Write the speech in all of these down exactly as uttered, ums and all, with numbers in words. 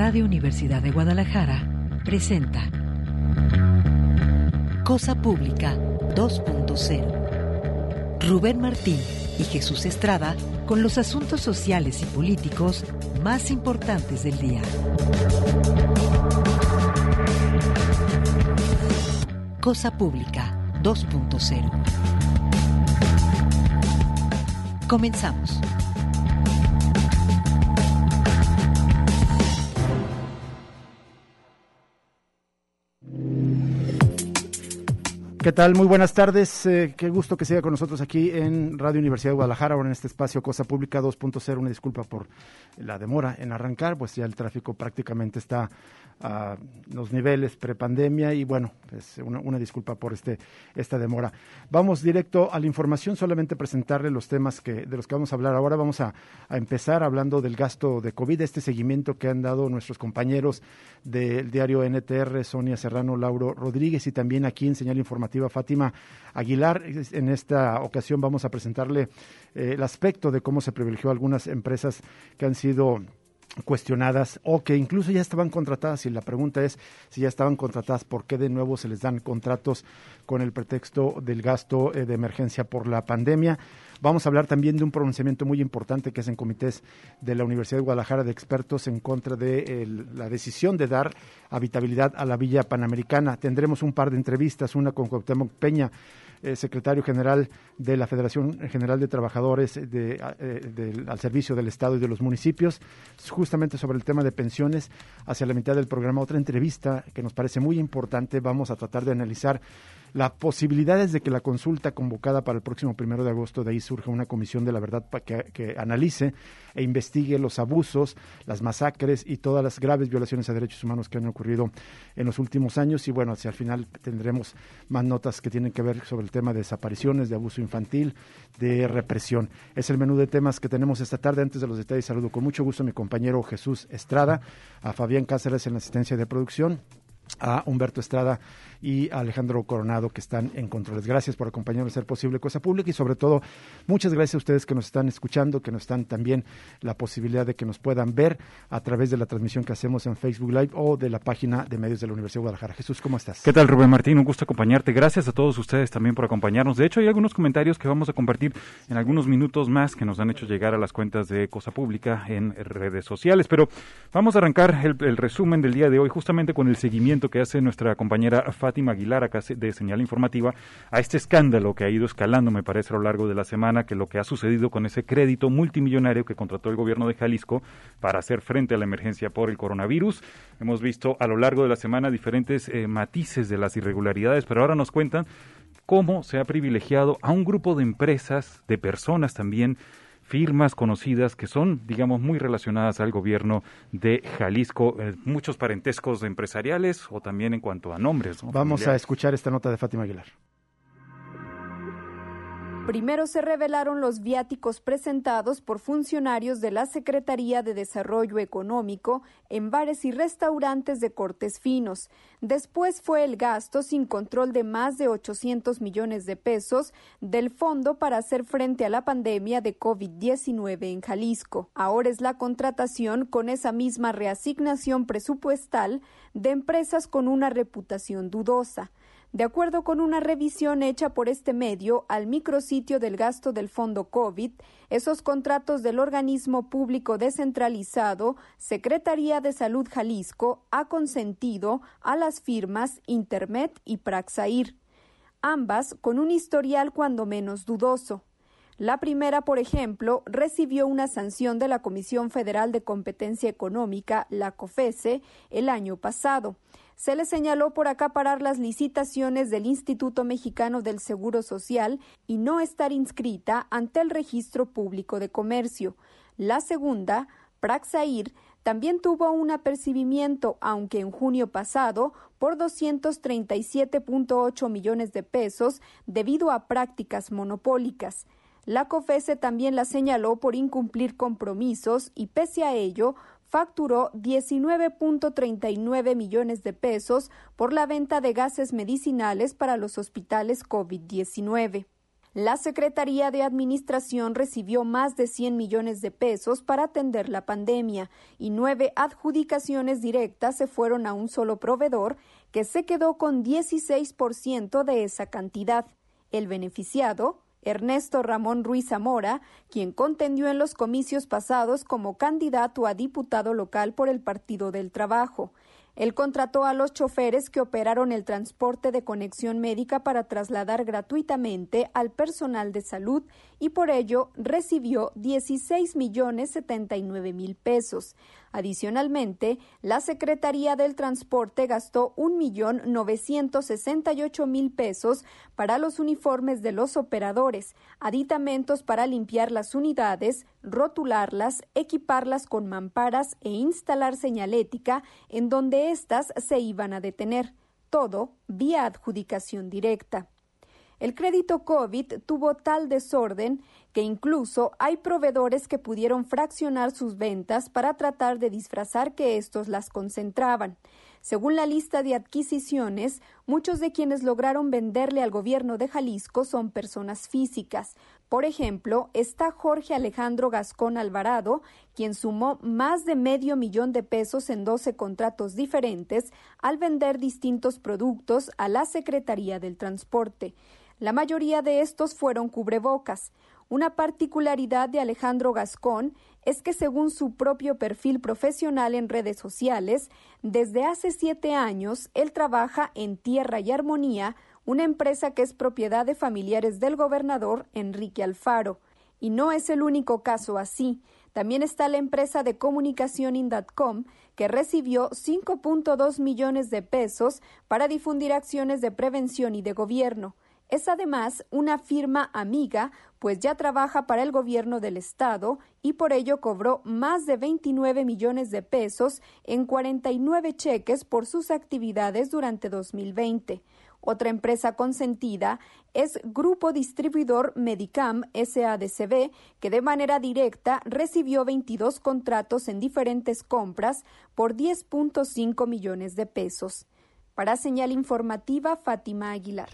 Radio Universidad de Guadalajara presenta Cosa Pública dos punto cero. Rubén Martín y Jesús Estrada con los asuntos sociales y políticos más importantes del día. Cosa Pública dos punto cero. Comenzamos. ¿Qué tal? Muy buenas tardes. Eh, qué gusto que siga con nosotros aquí en Radio Universidad de Guadalajara, ahora en este espacio Cosa Pública dos punto cero. Una disculpa por la demora en arrancar, pues ya el tráfico prácticamente está a los niveles prepandemia y bueno, pues una, una disculpa por este esta demora. Vamos directo a la información, solamente presentarle los temas que de los que vamos a hablar ahora. Vamos a, a empezar hablando del gasto de COVID, este seguimiento que han dado nuestros compañeros del diario N T R, Sonia Serrano, Lauro Rodríguez, y también aquí en Señal Informativa Fátima Aguilar. En esta ocasión vamos a presentarle eh, el aspecto de cómo se privilegió a algunas empresas que han sido cuestionadas o que incluso ya estaban contratadas, y la pregunta es si ya estaban contratadas, ¿por qué de nuevo se les dan contratos con el pretexto del gasto eh, de emergencia por la pandemia? Vamos a hablar también de un pronunciamiento muy importante que es en comités de la Universidad de Guadalajara de expertos en contra de el, la decisión de dar habitabilidad a la Villa Panamericana. Tendremos un par de entrevistas, una con Cuauhtémoc Peña, Eh, secretario general de la Federación General de Trabajadores de, eh, de, al servicio del Estado y de los municipios, justamente sobre el tema de pensiones. Hacia la mitad del programa, otra entrevista que nos parece muy importante. Vamos a tratar de analizar las posibilidades de que la consulta convocada para el próximo primero de agosto, de ahí surja una comisión de la verdad para que, que analice e investigue los abusos, las masacres y todas las graves violaciones a derechos humanos que han ocurrido en los últimos años. Y bueno, hacia el final tendremos más notas que tienen que ver sobre el tema de desapariciones, de abuso infantil, de represión. Es el menú de temas que tenemos esta tarde. Antes de los detalles, saludo con mucho gusto a mi compañero Jesús Estrada, a Fabián Cáceres en la asistencia de producción, a Humberto Estrada y a Alejandro Coronado, que están en controles. Gracias por acompañarnos a hacer posible Cosa Pública, y sobre todo muchas gracias a ustedes que nos están escuchando, que nos están también la posibilidad de que nos puedan ver a través de la transmisión que hacemos en Facebook Live o de la página de medios de la Universidad de Guadalajara. Jesús, ¿cómo estás? ¿Qué tal, Rubén Martín? Un gusto acompañarte. Gracias a todos ustedes también por acompañarnos. De hecho, hay algunos comentarios que vamos a compartir en algunos minutos más que nos han hecho llegar a las cuentas de Cosa Pública en redes sociales, pero vamos a arrancar el, el resumen del día de hoy justamente con el seguimiento que hace nuestra compañera Fátima Aguilar, acá de Señal Informativa, a este escándalo que ha ido escalando, me parece, a lo largo de la semana, que lo que ha sucedido con ese crédito multimillonario que contrató el gobierno de Jalisco para hacer frente a la emergencia por el coronavirus. Hemos visto a lo largo de la semana diferentes eh, matices de las irregularidades, pero ahora nos cuentan cómo se ha privilegiado a un grupo de empresas, de personas también, firmas conocidas que son, digamos, muy relacionadas al gobierno de Jalisco, eh, muchos parentescos empresariales o también en cuanto a nombres, ¿no? Vamos Familiares. a escuchar esta nota de Fátima Aguilar. Primero se revelaron los viáticos presentados por funcionarios de la Secretaría de Desarrollo Económico en bares y restaurantes de cortes finos. Después fue el gasto sin control de más de ochocientos millones de pesos del Fondo para hacer frente a la pandemia de COVID diecinueve en Jalisco. Ahora es la contratación con esa misma reasignación presupuestal de empresas con una reputación dudosa. De acuerdo con una revisión hecha por este medio al micrositio del gasto del Fondo COVID, esos contratos del organismo público descentralizado, Secretaría de Salud Jalisco, ha consentido a las firmas Intermet y Praxair, ambas con un historial cuando menos dudoso. La primera, por ejemplo, recibió una sanción de la Comisión Federal de Competencia Económica, la COFESE, el año pasado. Se le señaló por acaparar las licitaciones del Instituto Mexicano del Seguro Social y no estar inscrita ante el Registro Público de Comercio. La segunda, Praxair, también tuvo un apercibimiento, aunque en junio pasado, por doscientos treinta y siete punto ocho millones de pesos debido a prácticas monopólicas. La COFESE también la señaló por incumplir compromisos y, pese a ello, facturó diecinueve punto treinta y nueve millones de pesos por la venta de gases medicinales para los hospitales COVID diecinueve. La Secretaría de Administración recibió más de cien millones de pesos para atender la pandemia y nueve adjudicaciones directas se fueron a un solo proveedor que se quedó con dieciséis por ciento de esa cantidad. El beneficiado, Ernesto Ramón Ruiz Zamora, quien contendió en los comicios pasados como candidato a diputado local por el Partido del Trabajo. Él contrató a los choferes que operaron el transporte de conexión médica para trasladar gratuitamente al personal de salud y por ello recibió dieciséis millones setenta y nueve mil pesos. Adicionalmente, la Secretaría del Transporte gastó un millón novecientos sesenta y ocho mil pesos para los uniformes de los operadores, aditamentos para limpiar las unidades, rotularlas, equiparlas con mamparas e instalar señalética en donde éstas se iban a detener, todo vía adjudicación directa. El crédito COVID tuvo tal desorden que incluso hay proveedores que pudieron fraccionar sus ventas para tratar de disfrazar que estos las concentraban. Según la lista de adquisiciones, muchos de quienes lograron venderle al gobierno de Jalisco son personas físicas. Por ejemplo, está Jorge Alejandro Gascón Alvarado, quien sumó más de medio millón de pesos en doce contratos diferentes al vender distintos productos a la Secretaría del Transporte. La mayoría de estos fueron cubrebocas. Una particularidad de Alejandro Gascón es que según su propio perfil profesional en redes sociales, desde hace siete años él trabaja en Tierra y Armonía, una empresa que es propiedad de familiares del gobernador Enrique Alfaro. Y no es el único caso así. También está la empresa de comunicación Indatcom, que recibió cinco punto dos millones de pesos para difundir acciones de prevención y de gobierno. Es además una firma amiga, pues ya trabaja para el gobierno del estado y por ello cobró más de veintinueve millones de pesos en cuarenta y nueve cheques por sus actividades durante dos mil veinte. Otra empresa consentida es Grupo Distribuidor Medicam S A D C B, que de manera directa recibió veintidós contratos en diferentes compras por diez punto cinco millones de pesos. Para Señal Informativa, Fátima Aguilar.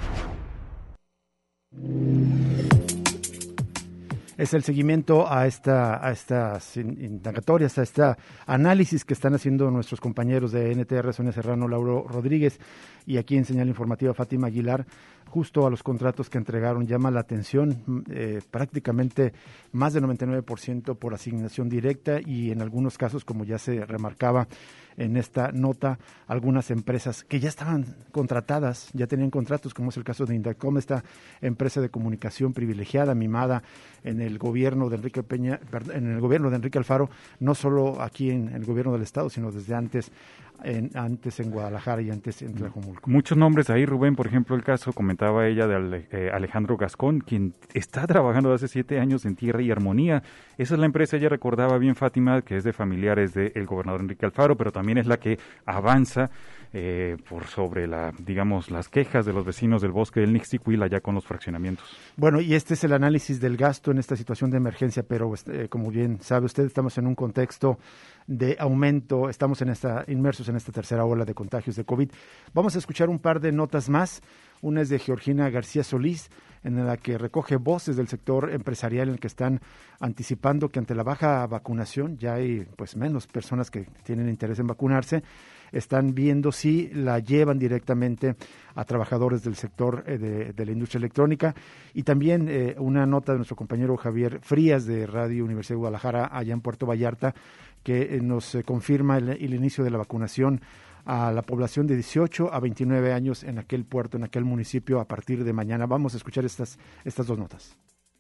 Es el seguimiento a esta a estas indagatorias, a este análisis que están haciendo nuestros compañeros de N T R, Sonia Serrano, Lauro Rodríguez, y aquí en Señal Informativa, Fátima Aguilar, justo a los contratos que entregaron. Llama la atención eh, prácticamente más del noventa y nueve por ciento por asignación directa y en algunos casos, como ya se remarcaba en esta nota, algunas empresas que ya estaban contratadas, ya tenían contratos, como es el caso de Indacom, esta empresa de comunicación privilegiada, mimada en el gobierno de Enrique Peña, en el gobierno de Enrique Alfaro, no solo aquí en el gobierno del estado, sino desde antes En, antes en Guadalajara y antes en Tlajomulco. Muchos nombres ahí, Rubén, por ejemplo, el caso, comentaba ella de Ale, eh, Alejandro Gascón, quien está trabajando hace siete años en Tierra y Armonía. Esa es la empresa, ella recordaba bien, Fátima, que es de familiares del gobernador Enrique Alfaro, pero también es la que avanza eh, por sobre la, digamos, las quejas de los vecinos del bosque del Nixtiquil allá con los fraccionamientos. Bueno, y este es el análisis del gasto en esta situación de emergencia, pero eh, como bien sabe usted, estamos en un contexto de aumento, estamos en esta inmersos en esta tercera ola de contagios de COVID. Vamos a escuchar un par de notas más. Una es de Georgina García Solís, en la que recoge voces del sector empresarial en el que están anticipando que ante la baja vacunación, ya hay pues menos personas que tienen interés en vacunarse, están viendo si la llevan directamente a trabajadores del sector eh, de, de la industria electrónica. Y también eh, una nota de nuestro compañero Javier Frías de Radio Universidad de Guadalajara, allá en Puerto Vallarta, que eh, nos eh, confirma el, el inicio de la vacunación a la población de dieciocho a veintinueve años en aquel puerto, en aquel municipio, a partir de mañana. Vamos a escuchar estas, estas dos notas.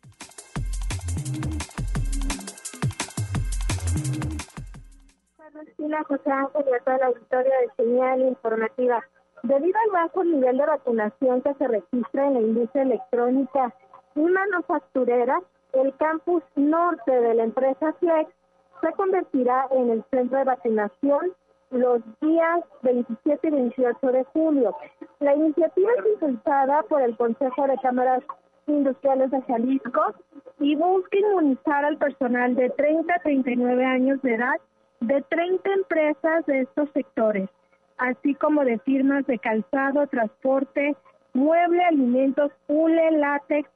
Cristina, José Ángel y a toda la auditoría de Señal Informativa. Debido al bajo nivel de vacunación que se registra en la industria electrónica y manufacturera, el campus norte de la empresa Flex se convertirá en el centro de vacunación los días veintisiete y veintiocho de julio. La iniciativa es impulsada por el Consejo de Cámaras Industriales de Jalisco y busca inmunizar al personal de treinta a treinta y nueve años de edad de treinta empresas de estos sectores, así como de firmas de calzado, transporte, mueble, alimentos, hule, látex,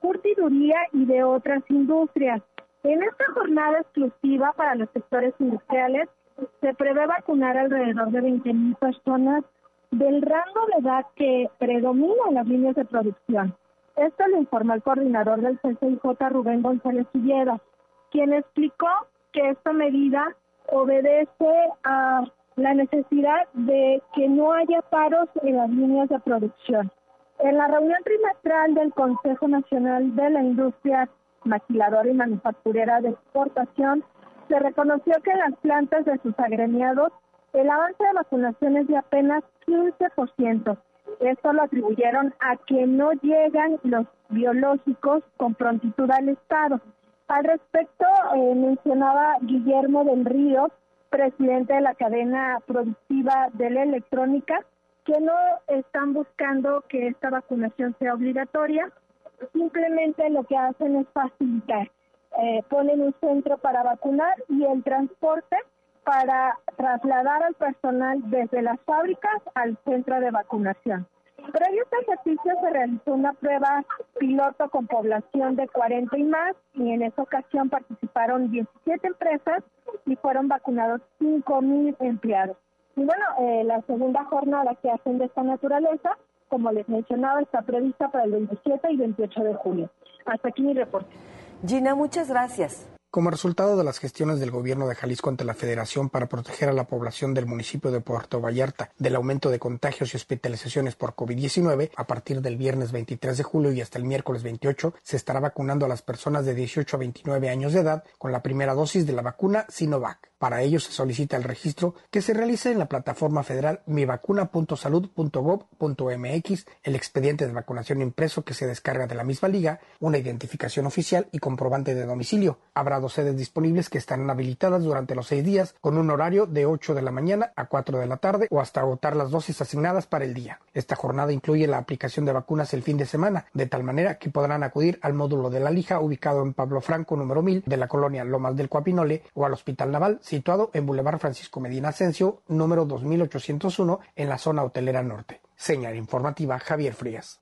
curtiduría y de otras industrias. En esta jornada exclusiva para los sectores industriales se prevé vacunar alrededor de veinte mil personas del rango de edad que predomina en las líneas de producción. Esto lo informó el coordinador del C C I J, Rubén González Ulleda, quien explicó que esta medida obedece a la necesidad de que no haya paros en las líneas de producción. En la reunión trimestral del Consejo Nacional de la Industria Maquiladora y Manufacturera de Exportación, se reconoció que en las plantas de sus agremiados el avance de vacunación es de apenas quince por ciento. Esto lo atribuyeron a que no llegan los biológicos con prontitud al Estado. Al respecto, eh, mencionaba Guillermo del Río, presidente de la cadena productiva de la electrónica, que no están buscando que esta vacunación sea obligatoria, simplemente lo que hacen es facilitar. Eh, ponen un centro para vacunar y el transporte para trasladar al personal desde las fábricas al centro de vacunación. Previo a este ejercicio se realizó una prueba piloto con población de cuarenta y más, y en esa ocasión participaron diecisiete empresas y fueron vacunados cinco mil empleados. Y bueno, eh, la segunda jornada que hacen de esta naturaleza, como les mencionaba, está prevista para el veintisiete y veintiocho de julio. Hasta aquí mi reporte. Gina, muchas gracias. Como resultado de las gestiones del gobierno de Jalisco ante la Federación para proteger a la población del municipio de Puerto Vallarta del aumento de contagios y hospitalizaciones por COVID diecinueve, a partir del viernes veintitrés de julio y hasta el miércoles veintiocho, se estará vacunando a las personas de dieciocho a veintinueve años de edad con la primera dosis de la vacuna Sinovac. Para ello se solicita el registro que se realice en la plataforma federal mi vacuna punto salud punto gob punto m x, el expediente de vacunación impreso que se descarga de la misma liga, una identificación oficial y comprobante de domicilio. Habrá dos sedes disponibles que estarán habilitadas durante los seis días con un horario de ocho de la mañana a cuatro de la tarde o hasta agotar las dosis asignadas para el día. Esta jornada incluye la aplicación de vacunas el fin de semana, de tal manera que podrán acudir al módulo de la Lija ubicado en Pablo Franco número mil de la colonia Lomas del Coapinole o al Hospital Naval situado en Boulevard Francisco Medina Asensio número dos mil ochocientos uno en la zona hotelera norte. Señal informativa Javier Frías.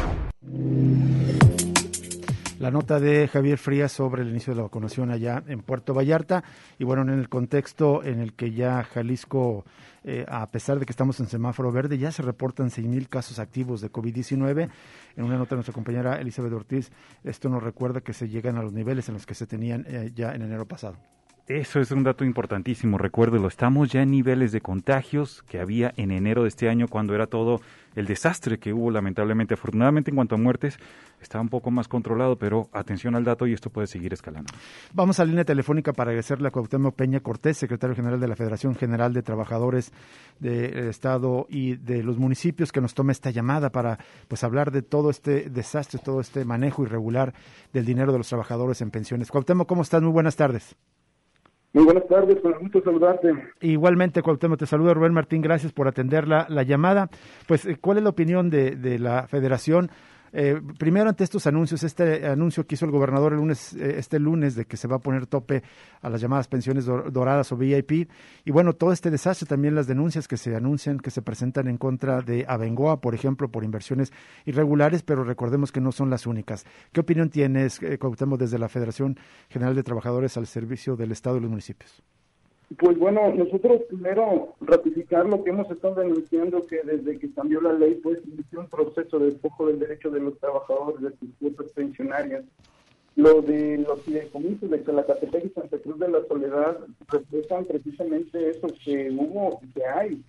La nota de Javier Frías sobre el inicio de la vacunación allá en Puerto Vallarta y bueno, en el contexto en el que ya Jalisco, eh, a pesar de que estamos en semáforo verde, ya se reportan seis mil casos activos de COVID diecinueve. En una nota de nuestra compañera Elizabeth Ortiz, esto nos recuerda que se llegan a los niveles en los que se tenían eh, ya en enero pasado. Eso es un dato importantísimo, recuérdelo, estamos ya en niveles de contagios que había en enero de este año cuando era todo el desastre que hubo lamentablemente. Afortunadamente en cuanto a muertes está un poco más controlado, pero atención al dato y esto puede seguir escalando. Vamos a la línea telefónica para agradecerle a Cuauhtémoc Peña Cortés, secretario general de la Federación General de Trabajadores del Estado y de los municipios, que nos tome esta llamada para pues hablar de todo este desastre, todo este manejo irregular del dinero de los trabajadores en pensiones. Cuauhtémoc, ¿cómo estás? Muy buenas tardes. Muy buenas tardes, con gusto saludarte. Igualmente, Cuauhtémoc, te saluda Rubén Martín, gracias por atender la, la llamada. Pues, ¿cuál es la opinión de, de la Federación? Eh, primero, ante estos anuncios, este anuncio que hizo el gobernador el lunes, eh, este lunes, de que se va a poner tope a las llamadas pensiones doradas o V I P, y bueno, todo este desastre, también las denuncias que se anuncian, que se presentan en contra de Abengoa, por ejemplo, por inversiones irregulares, pero recordemos que no son las únicas. ¿Qué opinión tienes, eh, Cuauhtémoc, desde la Federación General de Trabajadores al servicio del Estado y los municipios? Pues bueno, nosotros primero ratificar lo que hemos estado denunciando, que desde que cambió la ley pues inició un proceso de despojo del derecho de los trabajadores de sus cuotas pensionarias. Lo de los fideicomisos de Xalacatepec y Santa Cruz de la Soledad reflejan precisamente eso, que hubo, que hay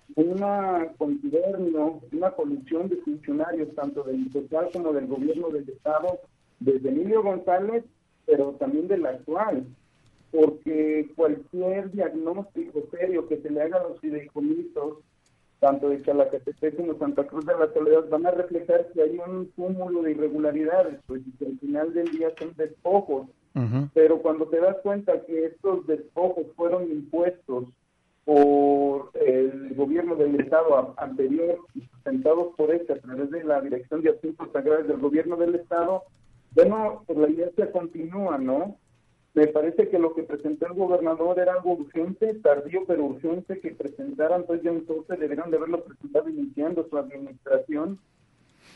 una contubernio, una colusión de funcionarios, tanto del social como del gobierno del Estado, desde Emilio González, pero también del actual, porque cualquier diagnóstico serio que se le haga a los fideicomisos, tanto de Xalacatepec como Santa Cruz de la Soledad, van a reflejar que hay un cúmulo de irregularidades, pues que al final del día son despojos. Uh-huh. Pero cuando te das cuenta que estos despojos fueron impuestos por el gobierno del Estado anterior y sustentados por este a través de la Dirección de Asuntos Agrarios del gobierno del Estado, bueno, pues la inercia continúa, ¿no? Me parece que lo que presentó el gobernador era algo urgente, tardío pero urgente, que presentaran pues ya un tope, deberían de haberlo presentado iniciando su administración,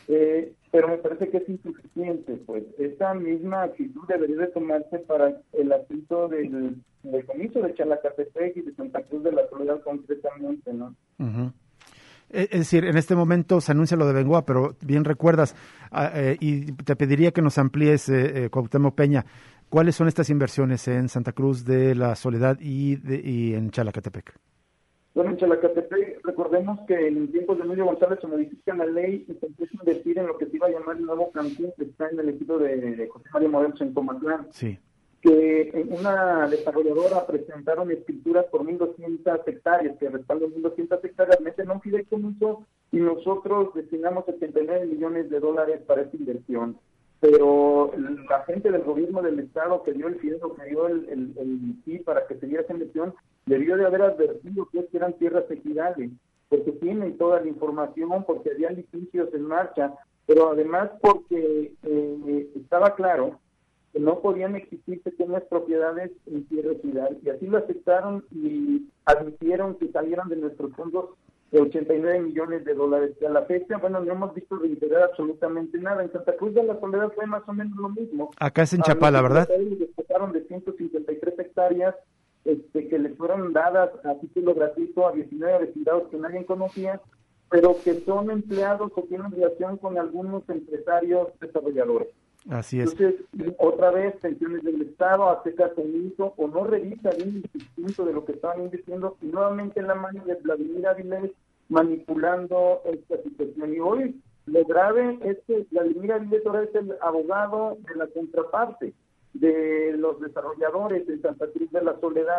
Eh, pero me parece que es insuficiente, pues esa misma actitud debería de tomarse para el asunto del decomiso de Chalacatepec y de Santa Cruz de la Soledad concretamente, ¿no? Uh-huh. Es decir, en este momento se anuncia lo de Bengoa, pero bien recuerdas, eh, y te pediría que nos amplíes, eh, eh, Cuauhtémoc Peña, ¿cuáles son estas inversiones en Santa Cruz de la Soledad y, de, y en Chalacatepec? Bueno, en Chalacatepec, recordemos que en tiempos de Emilio González se modifica la ley y se empieza a invertir en lo que se iba a llamar el nuevo Cancún, que está en el ejido de, de José María Morelos en Comatlán. Sí. Que una desarrolladora presentaron escrituras por mil doscientas hectáreas, que respaldan mil doscientas hectáreas, meten un fideicomiso y nosotros destinamos setenta y nueve millones de dólares para esta inversión. Pero la gente del gobierno del estado que dio el fideo, que dio el, el, el sí para que se diera esa inversión, debió de haber advertido que eran tierras ejidales, porque tienen toda la información, porque había litigios en marcha, pero además porque eh, estaba claro que no podían existir pequeñas propiedades en tierra ejidal, y así lo aceptaron y admitieron que salieran de nuestros fondos de ochenta y nueve millones de dólares. Que a la fecha, bueno, no hemos visto reintegrar absolutamente nada. En Santa Cruz de la Soledad fue más o menos lo mismo. Acá es en Chapala, ¿verdad? Les pasaron de ciento cincuenta y tres hectáreas este, que les fueron dadas a título gratuito a diecinueve vecindarios que nadie conocía, pero que son empleados o tienen relación con algunos empresarios desarrolladores. Así es. Entonces, otra vez, pensiones del Estado, hace caso omiso o no revisa bien el distinto de lo que estaban invirtiendo, y nuevamente en la mano de Vladimir Avilés manipulando esta situación. Y hoy lo grave es que Vladimir Avilés ahora es el abogado de la contraparte de los desarrolladores de Santa Cruz de la Soledad.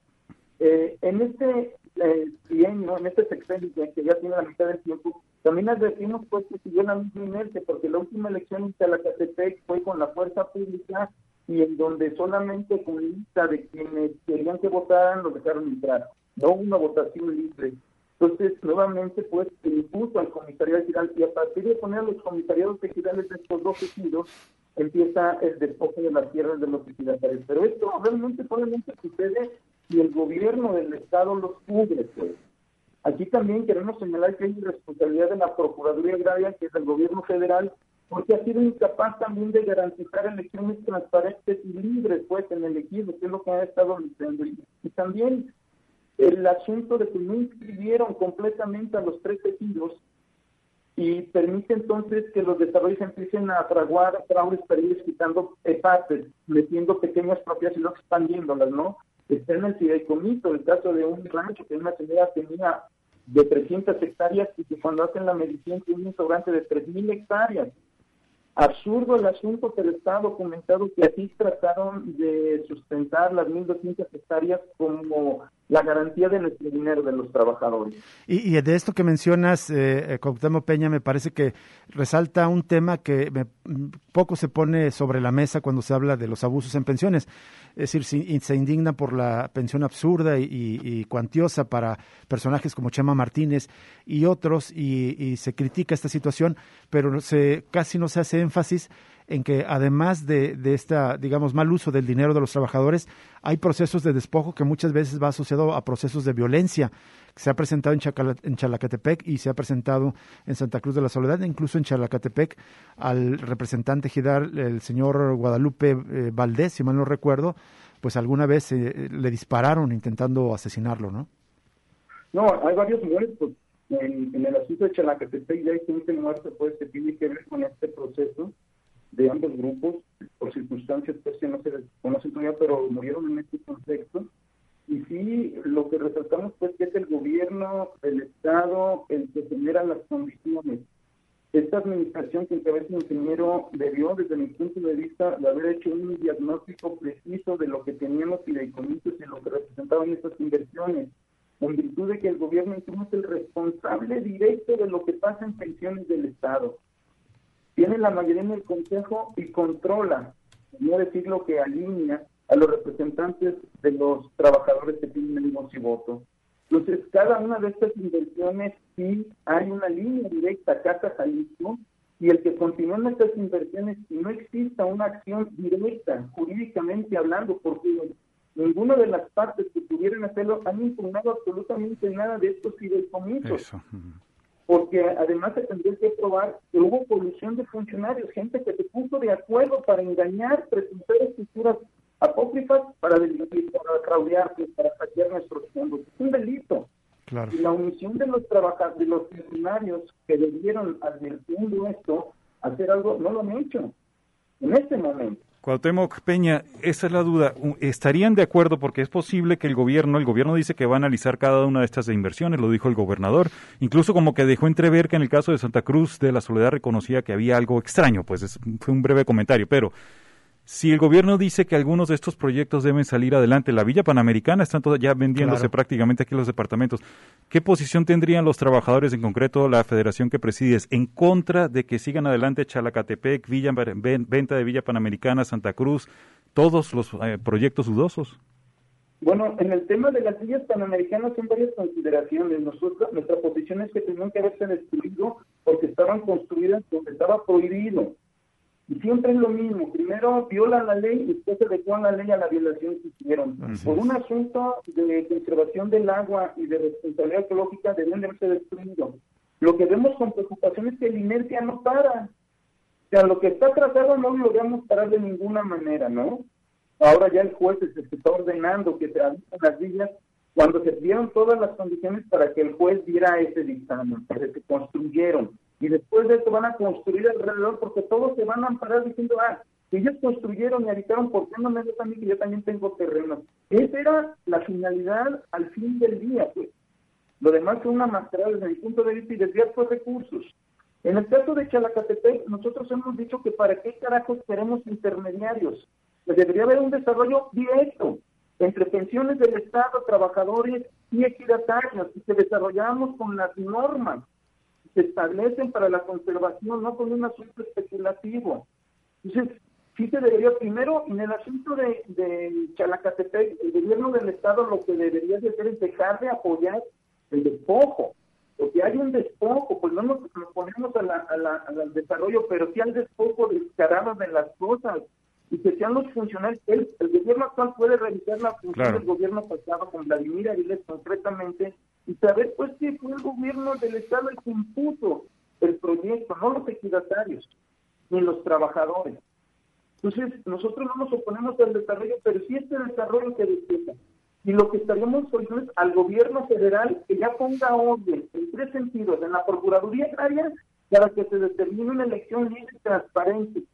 Eh, en este eh, trienio, en este sexenio que ya tiene la mitad del tiempo, también advertimos pues que siguió la misma inercia, porque la última elección en Chalacatepec fue con la fuerza pública y en donde solamente con lista de quienes querían que votaran los dejaron entrar, no hubo una votación libre. Entonces, nuevamente, pues, se impuso al comisariado ejidal, y a partir de poner a los comisariados ejidales de estos dos ejidos, empieza el despojo de las tierras de los ejidatarios. Pero esto realmente solamente sucede si el gobierno del Estado los cubre, pues. Aquí también queremos señalar que hay responsabilidad de la Procuraduría Agraria, que es del gobierno federal, porque ha sido incapaz también de garantizar elecciones transparentes y libres, pues, en el ejido, que es lo que ha estado luchando. Y, y también el asunto de que no inscribieron completamente a los tres ejidos y permite entonces que los desarrollos empiecen a fraguar fraudes perdidos, quitando partes, metiendo pequeñas propiedades y luego expandiéndolas, ¿no? Está en el fideicomiso, el caso de un rancho que una señora tenía de trescientas hectáreas y que cuando hacen la medición tiene un sobrante de tres mil hectáreas. Absurdo el asunto, pero está documentado que así trataron de sustentar las mil doscientas hectáreas como la garantía de nuestro dinero de los trabajadores. Y, y de esto que mencionas, eh, Cuauhtémoc Peña, me parece que resalta un tema que me, poco se pone sobre la mesa cuando se habla de los abusos en pensiones. Es decir, se, se indigna por la pensión absurda y, y, y cuantiosa para personajes como Chema Martínez y otros, y, y se critica esta situación, pero se casi no se hace énfasis en que además de, de esta, digamos, mal uso del dinero de los trabajadores, hay procesos de despojo que muchas veces va asociado a procesos de violencia, que se ha presentado en, Chacala, en Chalacatepec y se ha presentado en Santa Cruz de la Soledad, e incluso en Chalacatepec al representante ejidal, el señor Guadalupe eh, Valdés, si mal no recuerdo, pues alguna vez eh, le dispararon intentando asesinarlo, ¿no? No, hay varios muertos. En, en el asunto de Chalacatepec ya hay gente muerta, pues, que tiene que ver con este proceso de ambos grupos, por circunstancias pues que no se conocen todavía, pero murieron en este contexto. Y sí, lo que resaltamos pues que es el gobierno, el Estado, el que genera las condiciones. Esta administración que encabeza el ingeniero debió, desde mi punto de vista, de haber hecho un diagnóstico preciso de lo que teníamos fideicomisos y lo que representaban estas inversiones, en virtud de que el gobierno incluso es el responsable directo de lo que pasa en pensiones del Estado. Tiene la mayoría en el Consejo y controla, no decir lo que alinea a los representantes de los trabajadores que tienen el voz y voto. Entonces, cada una de estas inversiones sí hay una línea directa a Casa Jalisco, y el que continúen estas inversiones y no exista una acción directa, jurídicamente hablando, porque ninguna de las partes que pudieran hacerlo han impugnado absolutamente nada de estos fideicomisos. Eso. Uh-huh. porque además se tendría que probar que hubo colusión de funcionarios, gente que se puso de acuerdo para engañar, presentar escrituras apócrifas para delinquir, para fraudear, para saquear nuestros fondos. Es un delito. Claro. Y la omisión de los trabajadores, de los funcionarios que debieron al del fondo esto, hacer algo, no lo han hecho en este momento. Cuauhtémoc Peña, esa es la duda. ¿Estarían de acuerdo? Porque es posible que el gobierno, el gobierno dice que va a analizar cada una de estas inversiones, lo dijo el gobernador, incluso como que dejó entrever que en el caso de Santa Cruz de la Soledad reconocía que había algo extraño, pues es, fue un breve comentario, pero si el gobierno dice que algunos de estos proyectos deben salir adelante, la Villa Panamericana están todas ya vendiéndose claro. prácticamente aquí los departamentos, ¿qué posición tendrían los trabajadores, en concreto la federación que presides, en contra de que sigan adelante Chalacatepec, Villa, venta de Villa Panamericana, Santa Cruz, todos los eh, proyectos dudosos? Bueno, en el tema de las villas panamericanas son varias consideraciones. Nosotros, nuestra posición es que tenían que haberse destruido porque estaban construidas donde estaba prohibido. Y siempre es lo mismo, primero violan la ley y después se adecuan la ley a la violación que hicieron. Así Por es. un asunto de conservación del agua y de responsabilidad ecológica deben de haberse destruido. Lo que vemos con preocupación es que la inercia no para. O sea, lo que está trazado no lo logramos parar de ninguna manera, ¿no? Ahora ya el juez es el que está ordenando que se habiten las villas cuando se dieron todas las condiciones para que el juez diera ese dictamen, para que se construyeron. Y después de esto van a construir alrededor, porque todos se van a amparar diciendo, ah, si ellos construyeron y habitaron, ¿por qué no me das a mí que yo también tengo terreno? Esa era la finalidad al fin del día, pues. Lo demás fue una mascarada desde mi punto de vista y desviar por recursos. En el caso de Chalacatepec, nosotros hemos dicho que para qué carajos queremos intermediarios. Pues debería haber un desarrollo directo entre pensiones del Estado, trabajadores y equidatarios, y que desarrollamos con las normas se establecen para la conservación, no con un asunto especulativo. Entonces, sí se debería, primero, en el asunto de, de Chalacatepec, el gobierno del Estado lo que debería de hacer es dejar de apoyar el despojo, porque hay un despojo, pues no nos, nos ponemos a la, a la, al desarrollo, pero sí al despojo descarado de las cosas, y que sean los funcionarios. El, el gobierno actual puede revisar la función claro. del gobierno pasado con Vladimir Aviles concretamente, y saber pues que fue el gobierno del Estado el que impuso el proyecto, no los equidatarios, ni los trabajadores. Entonces, nosotros no nos oponemos al desarrollo, pero sí este desarrollo que despierta. Y lo que estaríamos solicitando es al gobierno federal que ya ponga orden en tres sentidos, en la Procuraduría Agraria, para que se determine una elección libre y transparente.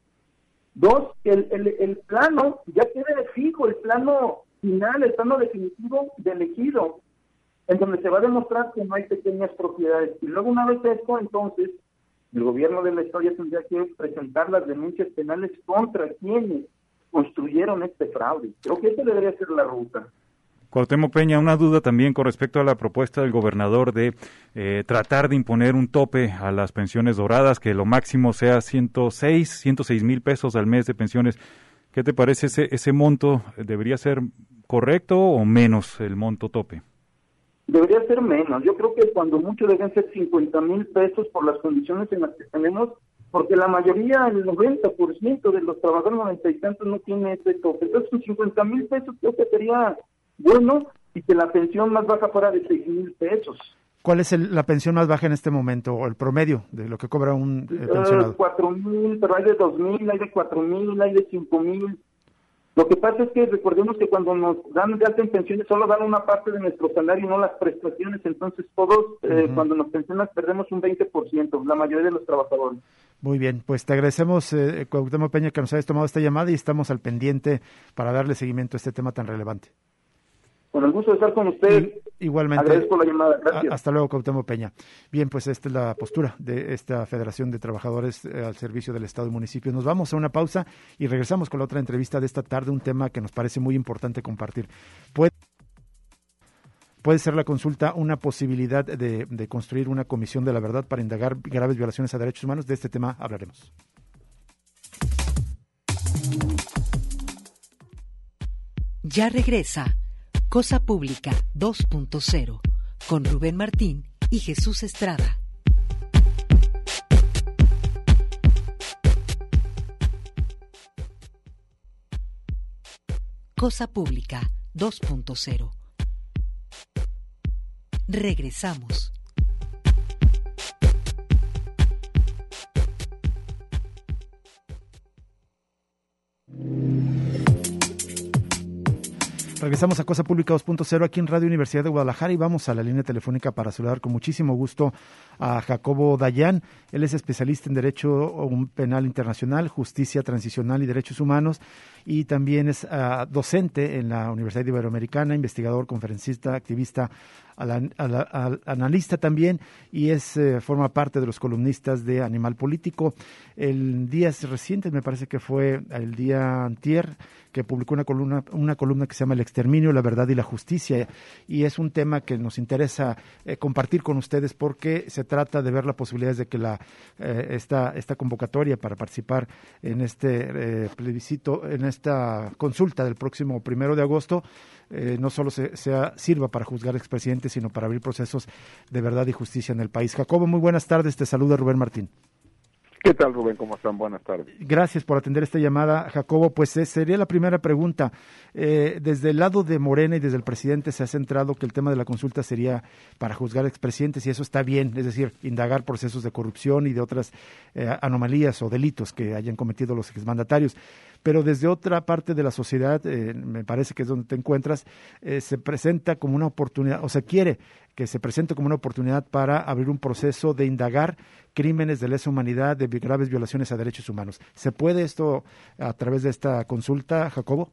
Dos, que el, el, el plano ya quede fijo, el plano final, el plano definitivo del ejido, en donde se va a demostrar que no hay pequeñas propiedades. Y luego, una vez esto, entonces, el gobierno de la historia tendría que presentar las denuncias penales contra quienes construyeron este fraude. Creo que esa debería ser la ruta. Cuauhtémoc Peña, una duda también con respecto a la propuesta del gobernador de eh, tratar de imponer un tope a las pensiones doradas, que lo máximo sea ciento seis mil pesos al mes de pensiones. ¿Qué te parece ese, ese monto? ¿Debería ser correcto o menos el monto tope? Debería ser menos. Yo creo que cuando mucho deben ser cincuenta mil pesos por las condiciones en las que tenemos, porque la mayoría, el noventa por ciento de los trabajadores noventa y tantos no tiene ese tope. Entonces, con cincuenta mil pesos creo que sería bueno, y que la pensión más baja fuera de seis mil pesos. ¿Cuál es el, la pensión más baja en este momento, o el promedio de lo que cobra un eh, pensionado? cuatro mil, pero hay de dos mil, hay de cuatro mil, hay de cinco mil. Lo que pasa es que recordemos que cuando nos dan de alta en pensiones solo dan una parte de nuestro salario y no las prestaciones, entonces todos eh, uh-huh. cuando nos pensionan perdemos un veinte por ciento, la mayoría de los trabajadores. Muy bien, pues te agradecemos, eh, Cuauhtémoc Peña, que nos hayas tomado esta llamada y estamos al pendiente para darle seguimiento a este tema tan relevante. Con el gusto de estar con usted. Y, igualmente. Agradezco la llamada. Gracias. A, hasta luego, Cuauhtémoc Peña. Bien, pues esta es la postura de esta Federación de Trabajadores eh, al Servicio del Estado y Municipio. Nos vamos a una pausa y regresamos con la otra entrevista de esta tarde, un tema que nos parece muy importante compartir. Puede, puede ser la consulta una posibilidad de, de construir una comisión de la verdad para indagar graves violaciones a derechos humanos. De este tema hablaremos. Ya regresa Cosa Pública dos punto cero con Rubén Martín y Jesús Estrada. Cosa Pública dos punto cero. Regresamos. Regresamos a Cosa Pública dos punto cero aquí en Radio Universidad de Guadalajara y vamos a la línea telefónica para saludar con muchísimo gusto a Jacobo Dayan. Él es especialista en Derecho Penal Internacional, Justicia Transicional y Derechos Humanos y también es uh, docente en la Universidad Iberoamericana, investigador, conferencista, activista, al, al, al, analista también y es eh, forma parte de los columnistas de Animal Político. El día reciente, me parece que fue el día antier, que publicó una columna, una columna que se llama El exterminio, la verdad y la justicia, y es un tema que nos interesa eh, compartir con ustedes porque se trata de ver la posibilidad de que la eh, esta esta convocatoria para participar en este eh, plebiscito, en esta consulta del próximo primero de agosto, eh, no solo se, sea, sirva para juzgar expresidentes, sino para abrir procesos de verdad y justicia en el país. Jacobo, muy buenas tardes, te saluda Rubén Martín. ¿Qué tal, Rubén? ¿Cómo están? Buenas tardes. Gracias por atender esta llamada, Jacobo. Pues eh, sería la primera pregunta. Eh, desde el lado de Morena y desde el presidente se ha centrado que el tema de la consulta sería para juzgar expresidentes y eso está bien, es decir, indagar procesos de corrupción y de otras eh, anomalías o delitos que hayan cometido los exmandatarios. Pero desde otra parte de la sociedad, eh, me parece que es donde te encuentras, eh, se presenta como una oportunidad, o se quiere que se presente como una oportunidad para abrir un proceso de indagar crímenes de lesa humanidad, de graves violaciones a derechos humanos. ¿Se puede esto a través de esta consulta, Jacobo?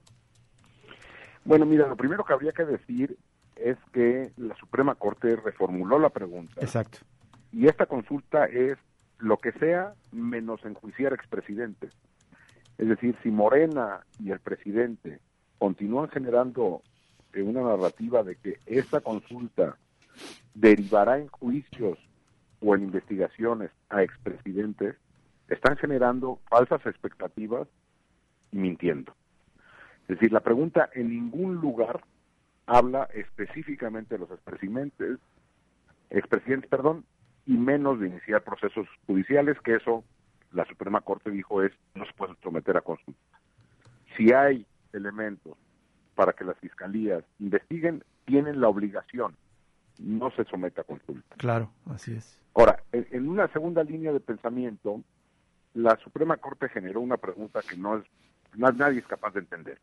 Bueno, mira, lo primero que habría que decir es que la Suprema Corte reformuló la pregunta. Exacto. Y esta consulta es lo que sea menos enjuiciar expresidentes. Es decir, si Morena y el presidente continúan generando eh, una narrativa de que esta consulta derivará en juicios o en investigaciones a expresidentes, están generando falsas expectativas y mintiendo. Es decir, la pregunta en ningún lugar habla específicamente de los expresidentes, expresidentes, perdón, y menos de iniciar procesos judiciales, que eso la Suprema Corte dijo es no se puede someter a consulta. Si hay elementos para que las fiscalías investiguen, tienen la obligación, no se somete a consulta. Claro, así es. Ahora, en, en una segunda línea de pensamiento, la Suprema Corte generó una pregunta que no es no, nadie es capaz de entender.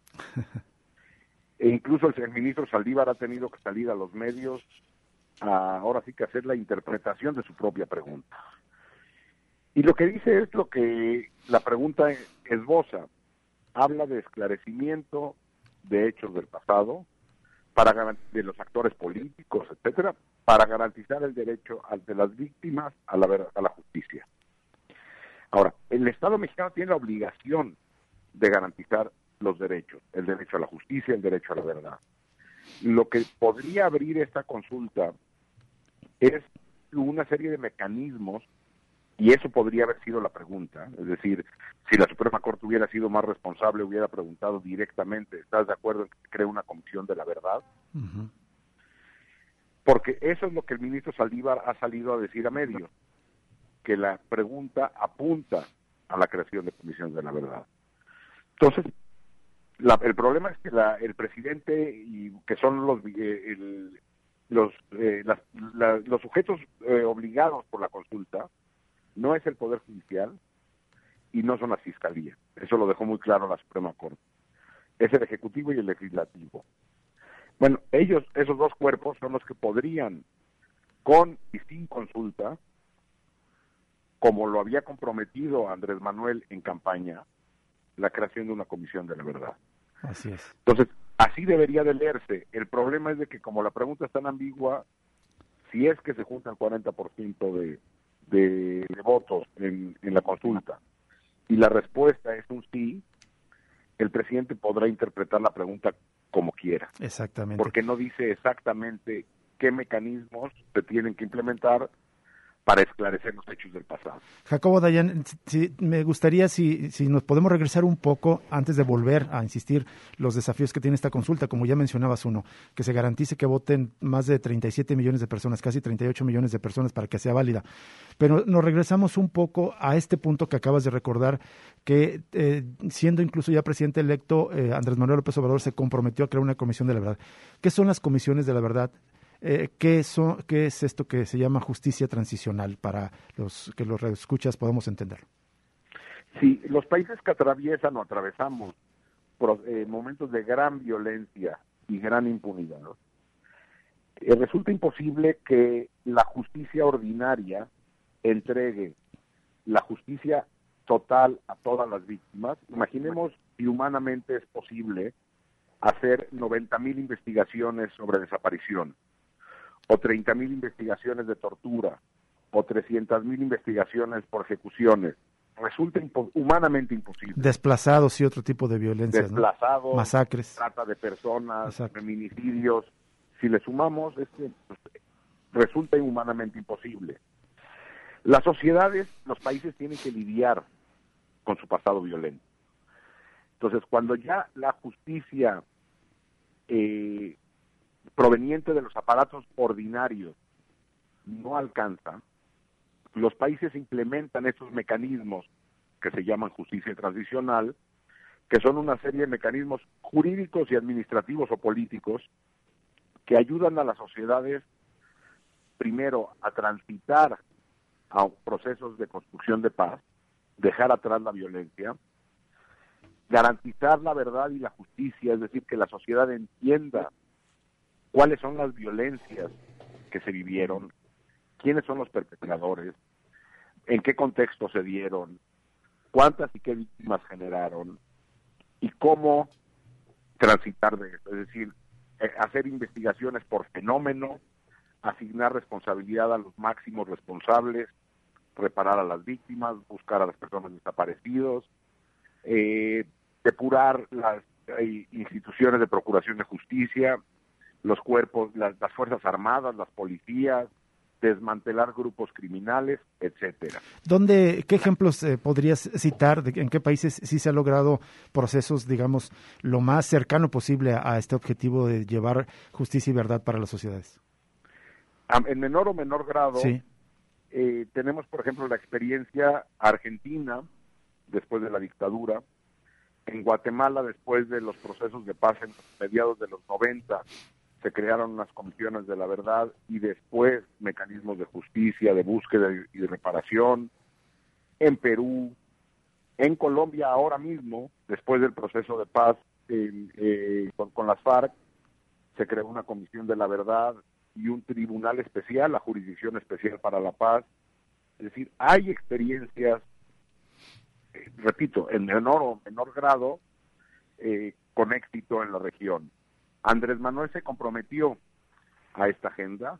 E incluso el, el ministro Saldívar ha tenido que salir a los medios a, ahora sí que hacer la interpretación de su propia pregunta. Y lo que dice es lo que la pregunta esboza. Habla de esclarecimiento de hechos del pasado, para de los actores políticos, etcétera, para garantizar el derecho de las víctimas a la, a la justicia. Ahora, el Estado mexicano tiene la obligación de garantizar los derechos, el derecho a la justicia, el derecho a la verdad. Lo que podría abrir esta consulta es una serie de mecanismos, y eso podría haber sido la pregunta, es decir, si la Suprema Corte hubiera sido más responsable, hubiera preguntado directamente, ¿estás de acuerdo en que cree una comisión de la verdad? Uh-huh. Porque eso es lo que el ministro Saldívar ha salido a decir a medios, que la pregunta apunta a la creación de comisiones de la verdad. Entonces, la, el problema es que la, el presidente, y que son los eh, el, los, eh, las, la, los sujetos eh, obligados por la consulta, no es el Poder Judicial y no son las fiscalías. Eso lo dejó muy claro la Suprema Corte. Es el Ejecutivo y el Legislativo. Bueno, ellos, esos dos cuerpos, son los que podrían, con y sin consulta, como lo había comprometido Andrés Manuel en campaña, la creación de una comisión de la verdad. Así es. Entonces, así debería de leerse. El problema es de que como la pregunta es tan ambigua, si es que se junta el cuarenta por ciento de De, de votos en, en la consulta y la respuesta es un sí, el presidente podrá interpretar la pregunta como quiera. Exactamente. Porque no dice exactamente qué mecanismos se tienen que implementar para esclarecer los hechos del pasado. Jacobo Dayan, si, me gustaría si, si nos podemos regresar un poco antes de volver a insistir los desafíos que tiene esta consulta, como ya mencionabas uno, que se garantice que voten más de treinta y siete millones de personas, casi treinta y ocho millones de personas para que sea válida. Pero nos regresamos un poco a este punto que acabas de recordar, que eh, siendo incluso ya presidente electo, eh, Andrés Manuel López Obrador se comprometió a crear una comisión de la verdad. ¿Qué son las comisiones de la verdad? Eh, ¿qué, son, ¿Qué es esto que se llama justicia transicional para los que los escuchas podamos entender? Sí, los países que atraviesan o atravesamos por, eh, momentos de gran violencia y gran impunidad. Eh, resulta imposible que la justicia ordinaria entregue la justicia total a todas las víctimas. Imaginemos si humanamente es posible hacer noventa mil investigaciones sobre desaparición, o treinta mil investigaciones de tortura, o trescientas mil investigaciones por ejecuciones. Resulta impo- humanamente imposible. Desplazados y otro tipo de violencia. Desplazados, ¿no? Masacres. Trata de personas, Exacto. feminicidios. Si le sumamos, este, pues, resulta inhumanamente imposible. Las sociedades, los países tienen que lidiar con su pasado violento. Entonces, cuando ya la justicia eh, proveniente de los aparatos ordinarios no alcanza, los países implementan estos mecanismos que se llaman justicia transicional, que son una serie de mecanismos jurídicos y administrativos o políticos que ayudan a las sociedades, primero, a transitar a procesos de construcción de paz, dejar atrás la violencia, garantizar la verdad y la justicia, es decir, que la sociedad entienda cuáles son las violencias que se vivieron, quiénes son los perpetradores, en qué contexto se dieron, cuántas y qué víctimas generaron, y cómo transitar de esto, es decir, hacer investigaciones por fenómeno, asignar responsabilidad a los máximos responsables, reparar a las víctimas, buscar a las personas desaparecidas, eh, depurar las eh, instituciones de procuración de justicia, los cuerpos, las, las fuerzas armadas, las policías, desmantelar grupos criminales, etcétera. ¿Dónde, qué ejemplos eh, podrías citar de en qué países sí se ha logrado procesos, digamos, lo más cercano posible a, a este objetivo de llevar justicia y verdad para las sociedades? En menor o menor grado, sí. eh, tenemos, por ejemplo, la experiencia argentina, después de la dictadura, en Guatemala, después de los procesos de paz en mediados de los noventa, se crearon unas comisiones de la verdad y después mecanismos de justicia, de búsqueda y de reparación. En Perú, en Colombia ahora mismo, después del proceso de paz eh, eh, con, con las FARC, se creó una comisión de la verdad y un tribunal especial, la Jurisdicción Especial para la Paz. Es decir, hay experiencias, eh, repito, en menor o menor grado, eh, con éxito en la región. Andrés Manuel se comprometió a esta agenda,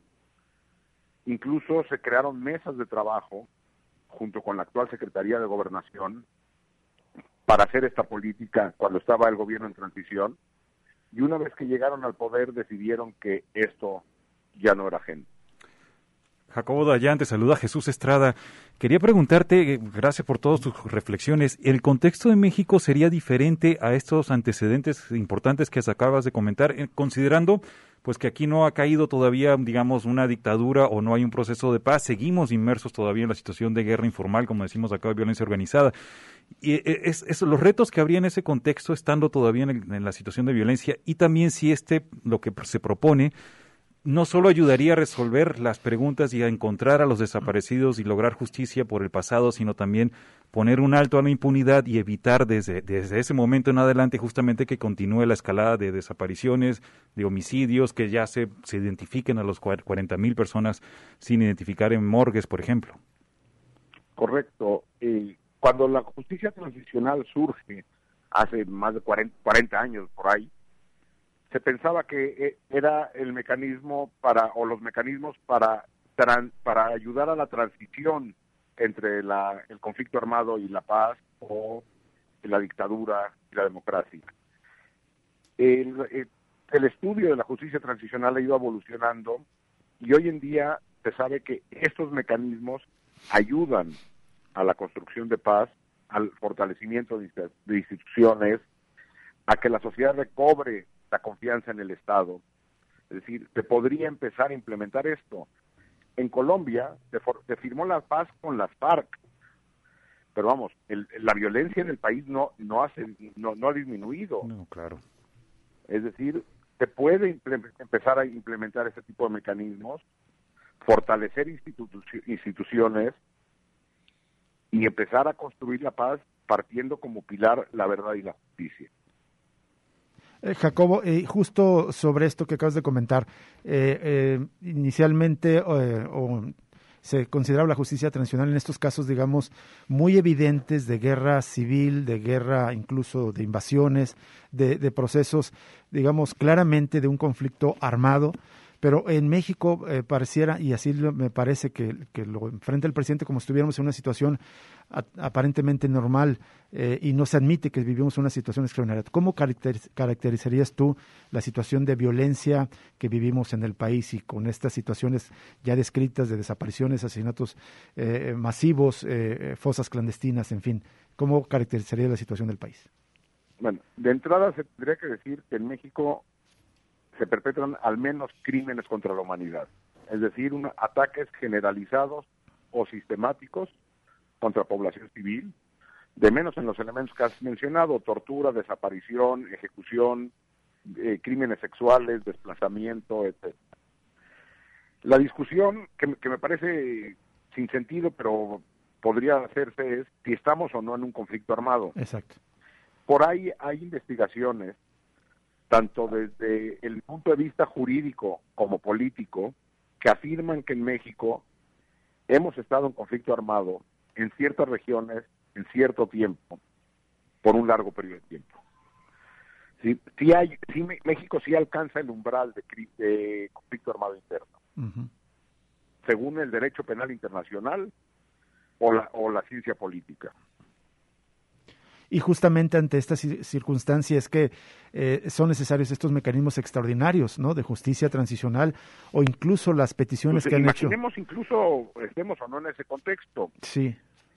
incluso se crearon mesas de trabajo junto con la actual Secretaría de Gobernación para hacer esta política cuando estaba el gobierno en transición, y una vez que llegaron al poder decidieron que esto ya no era agenda. Jacobo Dayan, te saluda Jesús Estrada. Quería preguntarte, gracias por todas tus reflexiones, ¿el contexto de México sería diferente a estos antecedentes importantes que acabas de comentar, considerando pues que aquí no ha caído todavía, digamos, una dictadura o no hay un proceso de paz? Seguimos inmersos todavía en la situación de guerra informal, como decimos acá, de violencia organizada. Y es, es los retos que habría en ese contexto, estando todavía en, en la situación de violencia, y también si este, lo que se propone, no solo ayudaría a resolver las preguntas y a encontrar a los desaparecidos y lograr justicia por el pasado, sino también poner un alto a la impunidad y evitar desde, desde ese momento en adelante justamente que continúe la escalada de desapariciones, de homicidios, que ya se, se identifiquen a los cuarenta mil personas sin identificar en morgues, por ejemplo. Correcto. Eh, cuando la justicia transicional surge hace más de cuarenta años por ahí, se pensaba que era el mecanismo para, o los mecanismos para, para ayudar a la transición entre la, el conflicto armado y la paz, o la dictadura y la democracia. El, el, el estudio de la justicia transicional ha ido evolucionando y hoy en día se sabe que estos mecanismos ayudan a la construcción de paz, al fortalecimiento de, de instituciones, a que la sociedad recobre la confianza en el Estado. Es decir, se podría empezar a implementar esto. En Colombia se, for, se firmó la paz con las FARC, pero vamos, el, la violencia en el país no no, hace, no, no ha disminuido. No, claro. Es decir, se puede empezar a implementar este tipo de mecanismos, fortalecer institu instituciones y empezar a construir la paz partiendo como pilar la verdad y la justicia. Eh, Jacobo, eh, justo sobre esto que acabas de comentar, eh, eh, inicialmente eh, o, se consideraba la justicia transicional en estos casos, digamos, muy evidentes de guerra civil, de guerra incluso de invasiones, de, de procesos, digamos, claramente de un conflicto armado. Pero en México eh, pareciera, y así lo, me parece que, que lo enfrenta el presidente, como si estuviéramos en una situación a, aparentemente normal eh, y no se admite que vivimos una situación extraordinaria. ¿Cómo caracteriz, caracterizarías tú la situación de violencia que vivimos en el país y con estas situaciones ya descritas de desapariciones, asesinatos eh, masivos, eh, fosas clandestinas, en fin? ¿Cómo caracterizarías la situación del país? Bueno, de entrada se tendría que decir que en México se perpetran al menos crímenes contra la humanidad, es decir, un, ataques generalizados o sistemáticos contra población civil, de menos en los elementos que has mencionado, tortura, desaparición, ejecución, eh, crímenes sexuales, desplazamiento, etcétera. La discusión que, que me parece sin sentido, pero podría hacerse, es si estamos o no en un conflicto armado. Exacto. Por ahí hay investigaciones tanto desde el punto de vista jurídico como político, que afirman que en México hemos estado en conflicto armado en ciertas regiones, en cierto tiempo, por un largo periodo de tiempo. Sí, sí hay, sí, México sí alcanza el umbral de, de conflicto armado interno, uh-huh. según el derecho penal internacional o la, o la ciencia política. Y justamente ante estas circunstancias que eh, son necesarios estos mecanismos extraordinarios, ¿no? De justicia transicional o incluso las peticiones pues que han hecho. Imaginemos incluso, estemos o no en ese contexto. Sí.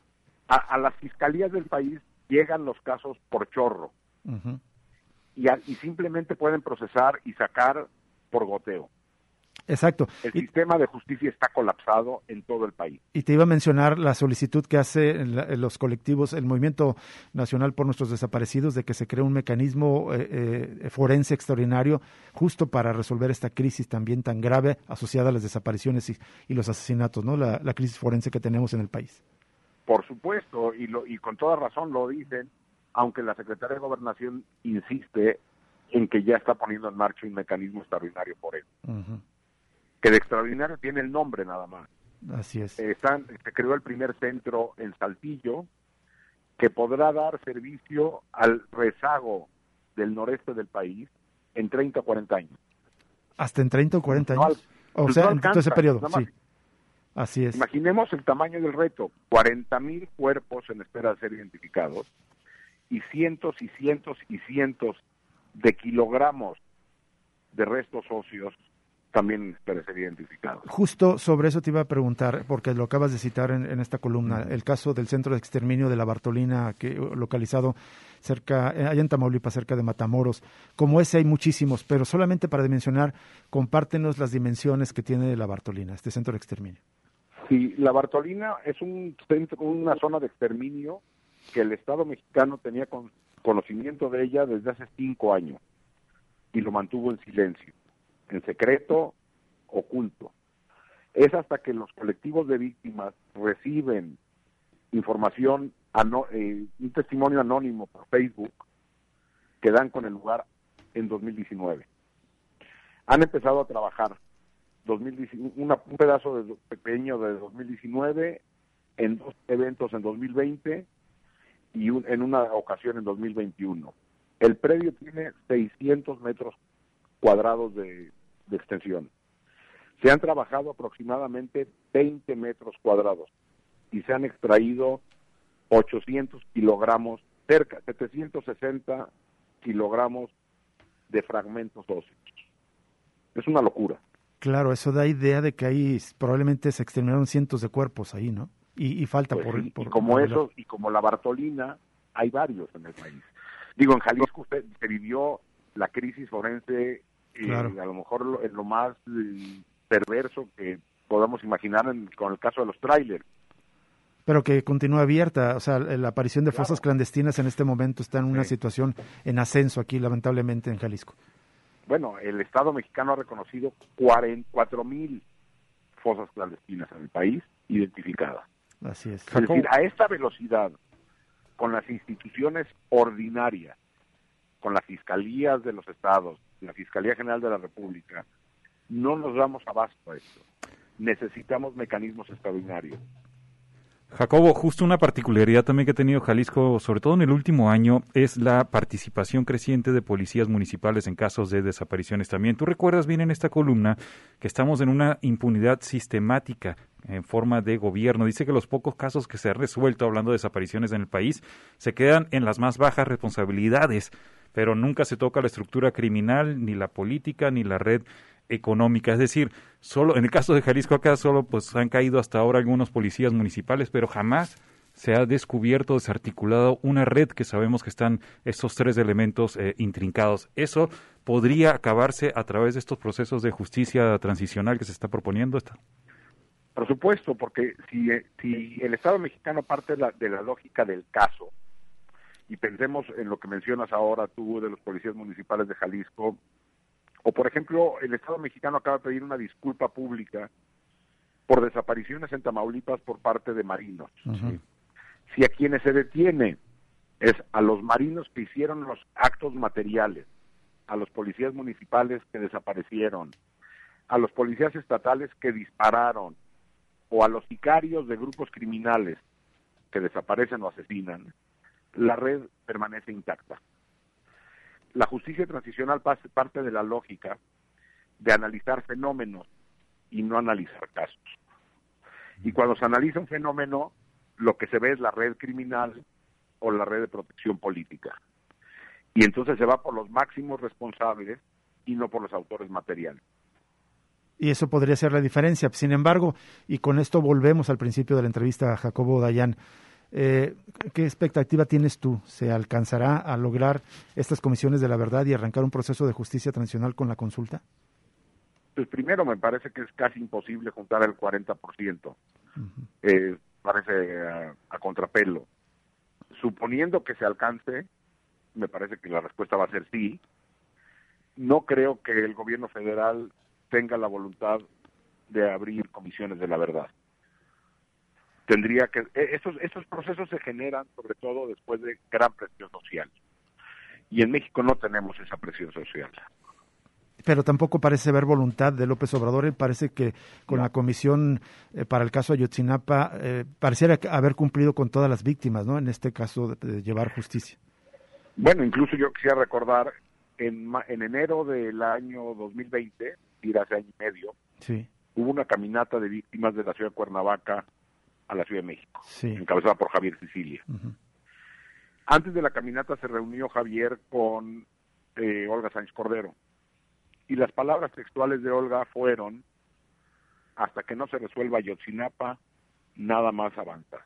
A, a las fiscalías del país llegan los casos por chorro. Uh-huh. y, a, y simplemente pueden procesar y sacar por goteo. Exacto. El y, sistema de justicia está colapsado en todo el país. Y te iba a mencionar la solicitud que hace la, los colectivos, el Movimiento Nacional por Nuestros Desaparecidos, de que se cree un mecanismo eh, eh, forense extraordinario justo para resolver esta crisis también tan grave asociada a las desapariciones y, y los asesinatos, ¿no? La, la crisis forense que tenemos en el país. Por supuesto, y, lo, y con toda razón lo dicen, aunque la Secretaría de Gobernación insiste en que ya está poniendo en marcha un mecanismo extraordinario forense. Uh-huh. Que de extraordinario tiene el nombre nada más. Así es. Eh, están, se creó el primer centro en Saltillo, que podrá dar servicio al rezago del noreste del país en treinta o cuarenta años. ¿Hasta en treinta o cuarenta no, años? No, o sea, no en todo ese periodo, sí. Así es. Imaginemos el tamaño del reto, cuarenta mil cuerpos en espera de ser identificados y cientos y cientos y cientos de kilogramos de restos óseos también para ser identificado. Justo sobre eso te iba a preguntar, porque lo acabas de citar en, en esta columna, uh-huh. el caso del centro de exterminio de la Bartolina, que localizado cerca, allá en Tamaulipas, cerca de Matamoros. Como ese hay muchísimos, pero solamente para dimensionar, compártenos las dimensiones que tiene la Bartolina, este centro de exterminio. Sí, la Bartolina es un centro, una zona de exterminio que el Estado mexicano tenía con, conocimiento de ella desde hace cinco años y lo mantuvo en silencio, en secreto, oculto. Es hasta que los colectivos de víctimas reciben información, ano, eh, un testimonio anónimo por Facebook, que dan con el lugar en dos mil diecinueve. Han empezado a trabajar dos mil diecinueve, una, un pedazo de, pequeño de dos mil diecinueve, en dos eventos en dos mil veinte y un, en una ocasión en dos mil veintiuno. El predio tiene seiscientos metros cuadrados de, de extensión. Se han trabajado aproximadamente veinte metros cuadrados y se han extraído ochocientos kilogramos, cerca, setecientos sesenta kilogramos de fragmentos óseos. Es una locura. Claro, eso da idea de que ahí probablemente se exterminaron cientos de cuerpos ahí, ¿no? Y, y falta pues por, sí, por... Y como por esos, y como la Bartolina, hay varios en el país. Digo, en Jalisco usted se vivió la crisis forense, claro. eh, a lo mejor lo, en lo más eh, perverso que podamos imaginar en, con el caso de los trailers. Pero que continúa abierta, o sea, la aparición de claro. fosas clandestinas en este momento está en una sí. situación en ascenso aquí, lamentablemente, en Jalisco. Bueno, el Estado mexicano ha reconocido cuatro mil fosas clandestinas en el país identificadas. Así es. Es decir, a esta velocidad, con las instituciones ordinarias con las fiscalías de los estados, la Fiscalía General de la República, no nos damos abasto a esto. Necesitamos mecanismos extraordinarios. Jacobo, justo una particularidad también que ha tenido Jalisco, sobre todo en el último año, es la participación creciente de policías municipales en casos de desapariciones también. Tú recuerdas bien en esta columna que estamos en una impunidad sistemática en forma de gobierno. Dice que los pocos casos que se han resuelto hablando de desapariciones en el país se quedan en las más bajas responsabilidades, pero nunca se toca la estructura criminal, ni la política, ni la red económica. Es decir, solo en el caso de Jalisco acá solo pues han caído hasta ahora algunos policías municipales, pero jamás se ha descubierto, desarticulado una red que sabemos que están estos tres elementos eh, intrincados. ¿Eso podría acabarse a través de estos procesos de justicia transicional que se está proponiendo? Esta? Por supuesto, porque si, si el Estado mexicano parte de la, de la lógica del caso, y pensemos en lo que mencionas ahora tú de los policías municipales de Jalisco, o por ejemplo, el Estado mexicano acaba de pedir una disculpa pública por desapariciones en Tamaulipas por parte de marinos. Uh-huh. Si a quienes se detiene es a los marinos que hicieron los actos materiales, a los policías municipales que desaparecieron, a los policías estatales que dispararon, o a los sicarios de grupos criminales que desaparecen o asesinan, la red permanece intacta. La justicia transicional parte de la lógica de analizar fenómenos y no analizar casos. Y cuando se analiza un fenómeno, lo que se ve es la red criminal o la red de protección política. Y entonces se va por los máximos responsables y no por los autores materiales. Y eso podría ser la diferencia. Sin embargo, y con esto volvemos al principio de la entrevista a Jacobo Dayan, Eh, ¿qué expectativa tienes tú? ¿Se alcanzará a lograr estas comisiones de la verdad y arrancar un proceso de justicia transicional con la consulta? Pues primero me parece que es casi imposible juntar el cuarenta por ciento. Uh-huh. Eh, parece a, a contrapelo. Suponiendo que se alcance, me parece que la respuesta va a ser sí. No creo que el gobierno federal tenga la voluntad de abrir comisiones de la verdad. Tendría que esos esos procesos se generan sobre todo después de gran presión social, y en México no tenemos esa presión social. Pero tampoco parece haber voluntad de López Obrador. Parece que con no. la comisión eh, para el caso Ayotzinapa eh, pareciera haber cumplido con todas las víctimas, ¿no? En este caso de, de llevar justicia. Bueno, incluso yo quisiera recordar en en enero del año dos mil veinte, ir hace año y medio, sí. hubo una caminata de víctimas de la ciudad de Cuernavaca a la Ciudad de México, sí. encabezada por Javier Sicilia. Uh-huh. Antes de la caminata se reunió Javier con eh, Olga Sánchez Cordero, y las palabras textuales de Olga fueron: hasta que no se resuelva Ayotzinapa, nada más avanza.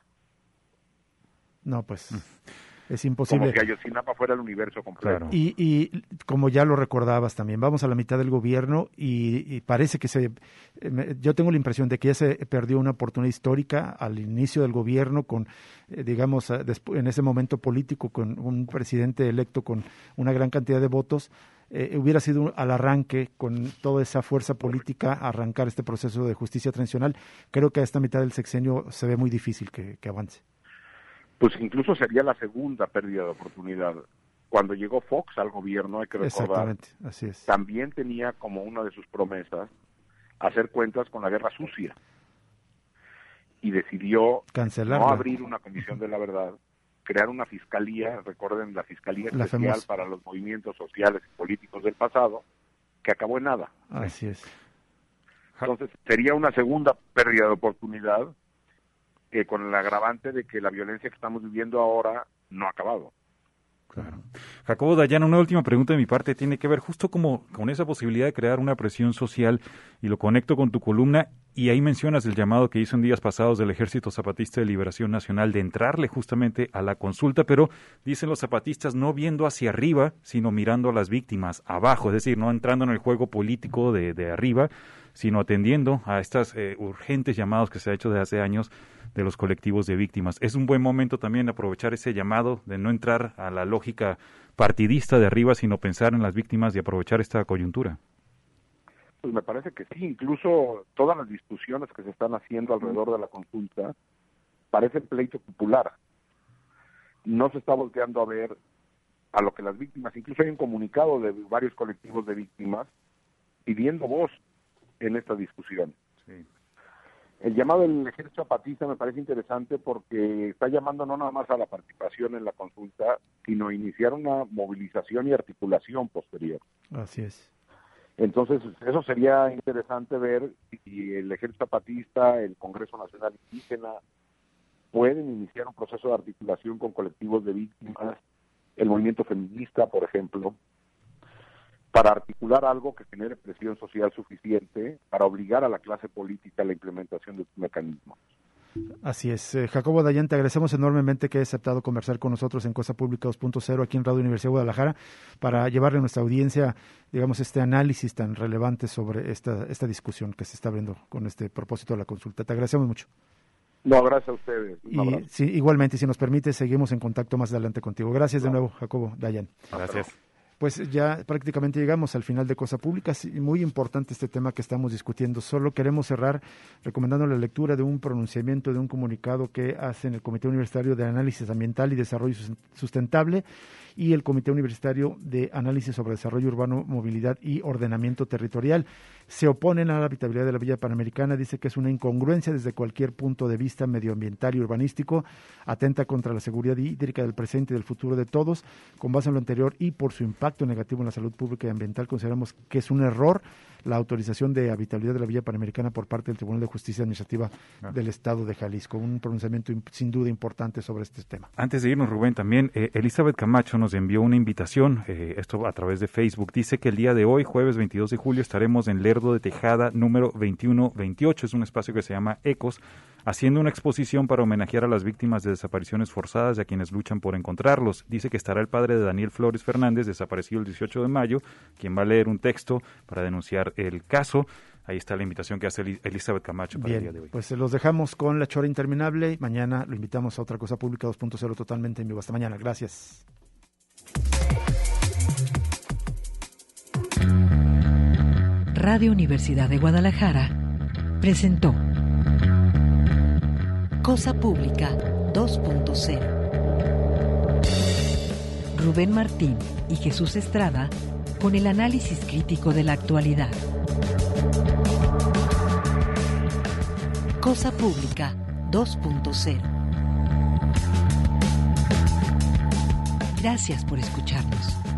No, pues es imposible. Como que Ayotzinapa fuera el universo completo. Claro. Y, y como ya lo recordabas también, vamos a la mitad del gobierno y, y parece que se... Eh, yo tengo la impresión de que ya se perdió una oportunidad histórica al inicio del gobierno con, eh, digamos, después, en ese momento político, con un presidente electo con una gran cantidad de votos. Eh, hubiera sido al arranque, con toda esa fuerza política, arrancar este proceso de justicia transicional. Creo que a esta mitad del sexenio se ve muy difícil que, que avance. Pues incluso sería la segunda pérdida de oportunidad. Cuando llegó Fox al gobierno, hay que recordar, exactamente, así es. También tenía como una de sus promesas hacer cuentas con la guerra sucia. Y decidió cancelarla. No abrir una comisión de la verdad, crear una fiscalía, recuerden la Fiscalía la Especial famosa. para los movimientos sociales y políticos del pasado, que acabó en nada. Así es. Entonces, sería una segunda pérdida de oportunidad, que con el agravante de que la violencia que estamos viviendo ahora no ha acabado. Claro. Jacobo Dayan, una última pregunta de mi parte tiene que ver justo como con esa posibilidad de crear una presión social, y lo conecto con tu columna, y ahí mencionas el llamado que hizo en días pasados del Ejército Zapatista de Liberación Nacional de entrarle justamente a la consulta, pero dicen los zapatistas no viendo hacia arriba, sino mirando a las víctimas abajo, es decir, no entrando en el juego político de, de arriba, sino atendiendo a estas eh, urgentes llamados que se ha hecho desde hace años de los colectivos de víctimas. Es un buen momento también aprovechar ese llamado de no entrar a la lógica partidista de arriba, sino pensar en las víctimas y aprovechar esta coyuntura. Pues me parece que sí, incluso todas las discusiones que se están haciendo alrededor de la consulta parecen pleito popular. No se está volteando a ver a lo que las víctimas, incluso hay un comunicado de varios colectivos de víctimas pidiendo voz en esta discusión. Sí. El llamado del Ejército Zapatista me parece interesante porque está llamando no nada más a la participación en la consulta, sino a iniciar una movilización y articulación posterior. Así es. Entonces, eso sería interesante ver si el Ejército Zapatista, el Congreso Nacional Indígena, pueden iniciar un proceso de articulación con colectivos de víctimas, el movimiento feminista, por ejemplo, para articular algo que genere presión social suficiente para obligar a la clase política a la implementación de estos mecanismos. Así es. Eh, Jacobo Dayan, te agradecemos enormemente que hayas aceptado conversar con nosotros en Cosa Pública dos punto cero aquí en Radio Universidad de Guadalajara para llevarle a nuestra audiencia, digamos, este análisis tan relevante sobre esta, esta discusión que se está abriendo con este propósito de la consulta. Te agradecemos mucho. No, gracias a ustedes. Un y sí, igualmente, si nos permite, seguimos en contacto más adelante contigo. Gracias no. de nuevo, Jacobo Dayan. Gracias. Pues ya prácticamente llegamos al final de Cosa Pública. Sí, muy importante este tema que estamos discutiendo. Solo queremos cerrar recomendando la lectura de un pronunciamiento, de un comunicado que hacen el Comité Universitario de Análisis Ambiental y Desarrollo Sustentable y el Comité Universitario de Análisis sobre Desarrollo Urbano, Movilidad y Ordenamiento Territorial. Se oponen a la habitabilidad de la Villa Panamericana, dice que es una incongruencia desde cualquier punto de vista medioambiental y urbanístico, atenta contra la seguridad hídrica del presente y del futuro de todos. Con base en lo anterior y por su impacto negativo en la salud pública y ambiental, consideramos que es un error la autorización de habitabilidad de la Villa Panamericana por parte del Tribunal de Justicia Administrativa ah. del Estado de Jalisco. Un pronunciamiento sin duda importante sobre este tema. Antes de irnos, Rubén, también eh, Elizabeth Camacho nos envió una invitación, eh, esto a través de Facebook. Dice que el día de hoy, jueves veintidós de julio, estaremos en Lerdo de Tejada número veintiuno veintiocho. Es un espacio que se llama Ecos, haciendo una exposición para homenajear a las víctimas de desapariciones forzadas y a quienes luchan por encontrarlos. Dice que estará el padre de Daniel Flores Fernández, desaparecido el dieciocho de mayo, quien va a leer un texto para denunciar el caso. Ahí está la invitación que hace Elizabeth Camacho para Bien, el día de hoy. Pues se los dejamos con La Chora Interminable. Mañana lo invitamos a Otra Cosa Pública dos punto cero totalmente en vivo. Hasta mañana. Gracias. Radio Universidad de Guadalajara presentó Cosa Pública dos punto cero. Rubén Martín y Jesús Estrada con el análisis crítico de la actualidad. Cosa Pública dos punto cero. Gracias por escucharnos.